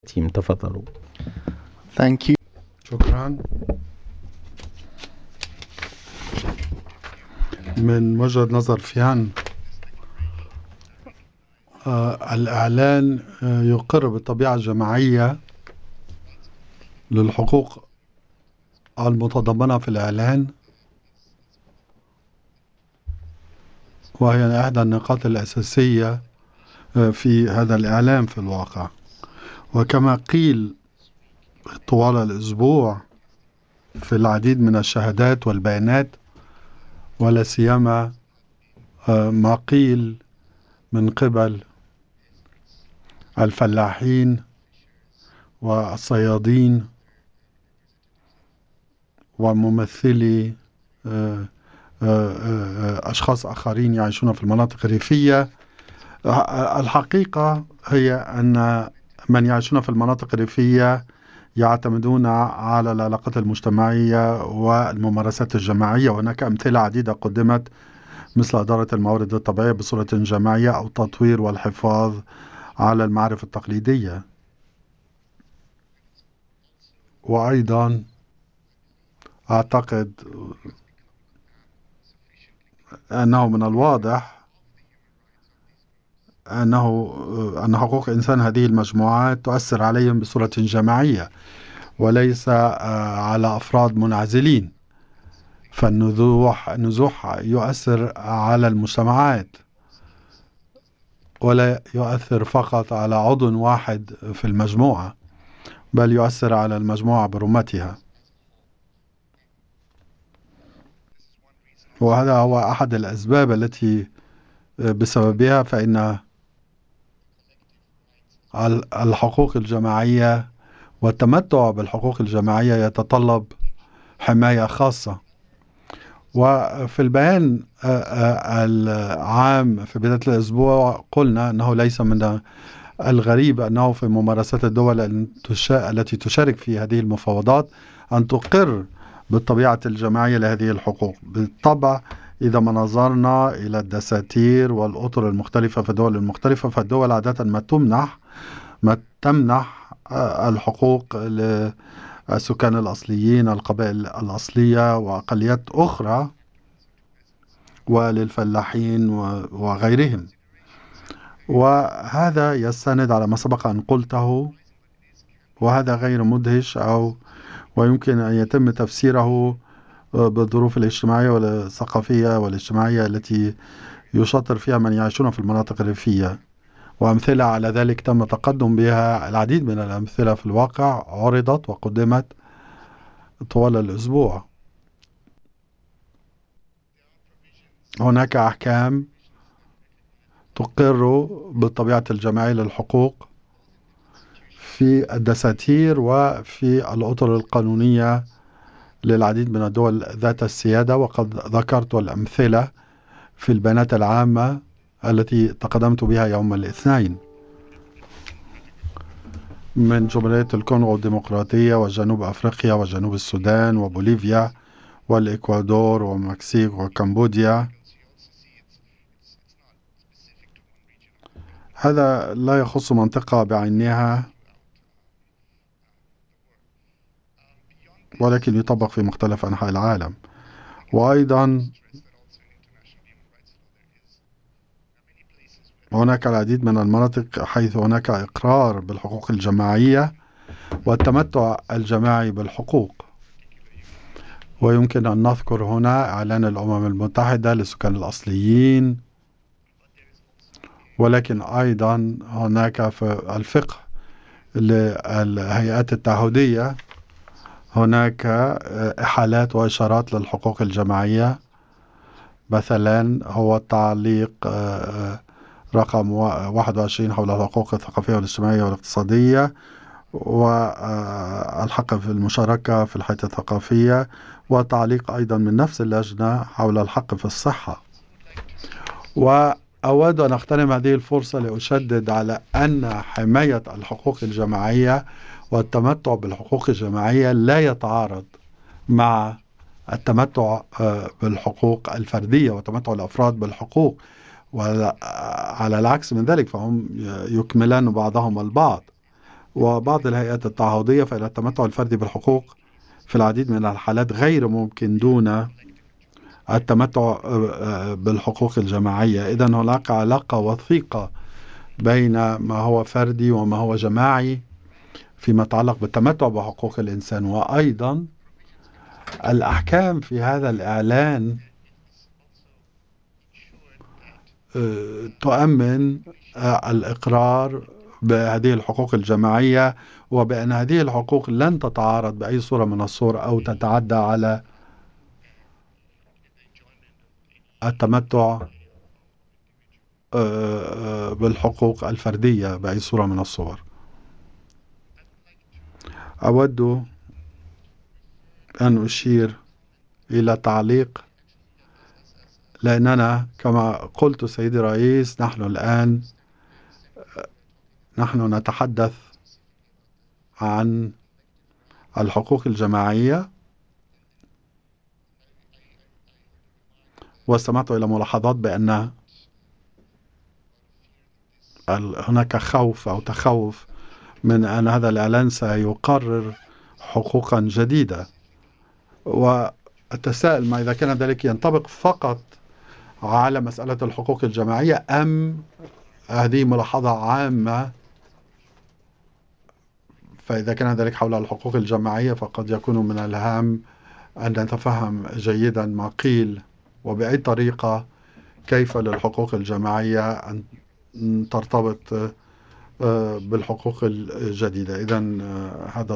تيم تفضلوا. Thank you. شكرا. من وجهة نظر فيان الإعلان يقر بالطبيعة الجماعية للحقوق المتضمنة في الإعلان، وهي إحدى النقاط الأساسية في هذا الإعلان في الواقع. وكما قيل طوال الأسبوع في العديد من الشهادات والبيانات، ولا سيما ما قيل من قبل الفلاحين والصيادين وممثلي أشخاص آخرين يعيشون في المناطق الريفية. الحقيقة هي أن من يعيشون في المناطق الريفية يعتمدون على العلاقات المجتمعية والممارسات الجماعية، وهناك أمثلة عديدة قدمت مثل إدارة الموارد الطبيعية بصورة جماعية أو تطوير والحفاظ على المعارف التقليدية. وأيضا أعتقد أنه من الواضح أن حقوق إنسان هذه المجموعات تؤثر عليهم بصورة جماعية وليس على أفراد منعزلين. فالنزوح يؤثر على المجتمعات ولا يؤثر فقط على عضو واحد في المجموعة، بل يؤثر على المجموعة برمتها. وهذا هو أحد الأسباب التي بسببها فإن الحقوق الجماعية والتمتع بالحقوق الجماعية يتطلب حماية خاصة. وفي البيان العام في بداية الأسبوع قلنا أنه ليس من الغريب أنه في ممارسات الدول التي تشارك في هذه المفاوضات أن تقر بالطبيعة الجماعية لهذه الحقوق. بالطبع إذا ما نظرنا إلى الدساتير والأطر المختلفة في الدول المختلفة، فالدول عادة ما تمنح الحقوق للسكان الأصليين، القبائل الأصلية وأقليات أخرى، وللفلاحين وغيرهم. وهذا يستند على ما سبق أن قلته، وهذا غير مدهش ويمكن أن يتم تفسيره بالظروف الاجتماعية والثقافية والاجتماعية التي يشاطر فيها من يعيشون في المناطق الريفية. وأمثلة على ذلك تم تقدم بها، العديد من الأمثلة في الواقع عرضت وقدمت طوال الأسبوع. هناك أحكام تقر بالطبيعة الجماعية للحقوق في الدساتير وفي الأطر القانونية للعديد من الدول ذات السيادة، وقد ذكرت الأمثلة في البيانات العامة التي تقدمت بها يوم الاثنين من جمهورية الكونغو الديمقراطية وجنوب أفريقيا وجنوب السودان وبوليفيا والإكوادور والمكسيك وكمبوديا. هذا لا يخص منطقة بعينها، ولكن يطبق في مختلف أنحاء العالم. وأيضا هناك العديد من المناطق حيث هناك إقرار بالحقوق الجماعية والتمتع الجماعي بالحقوق. ويمكن أن نذكر هنا إعلان الأمم المتحدة للسكان الأصليين، ولكن أيضا هناك في الفقه للهيئات التعهدية هناك إحالات وإشارات للحقوق الجماعية. مثلا هو التعليق رقم 21 حول الحقوق الثقافية والاجتماعية والاقتصادية، والحق في المشاركة في الحياة الثقافية، وتعليق أيضا من نفس اللجنة حول الحق في الصحة. وأود أن أغتنم هذه الفرصة لأشدد على أن حماية الحقوق الجماعية والتمتع بالحقوق الجماعية لا يتعارض مع التمتع بالحقوق الفردية وتمتع الأفراد بالحقوق، وعلى العكس من ذلك فهم يكملان بعضهم البعض. وبعض الهيئات التعهدية، فإن التمتع الفردي بالحقوق في العديد من الحالات غير ممكن دون التمتع بالحقوق الجماعية. إذن هناك علاقة وثيقة بين ما هو فردي وما هو جماعي فيما يتعلق بالتمتع بحقوق الإنسان. وأيضا الأحكام في هذا الإعلان تؤمن الإقرار بهذه الحقوق الجماعية، وبأن هذه الحقوق لن تتعارض بأي صورة من الصور أو تتعدى على التمتع بالحقوق الفردية بأي صورة من الصور. أود أن أشير إلى تعليق، لأننا كما قلت سيدي الرئيس نحن نتحدث عن الحقوق الجماعية، واستمعت إلى ملاحظات بأن هناك خوف أو تخوف من أن هذا الإعلان سيقرر حقوقا جديدة، وأتساءل ما إذا كان ذلك ينطبق فقط على مسألة الحقوق الجماعية أم هذه ملاحظة عامة. فإذا كان ذلك حول الحقوق الجماعية فقد يكون من الهام أن نتفهم جيدا ما قيل، وبأي طريقة كيف للحقوق الجماعية أن ترتبط بالحقوق الجديدة. إذن هذا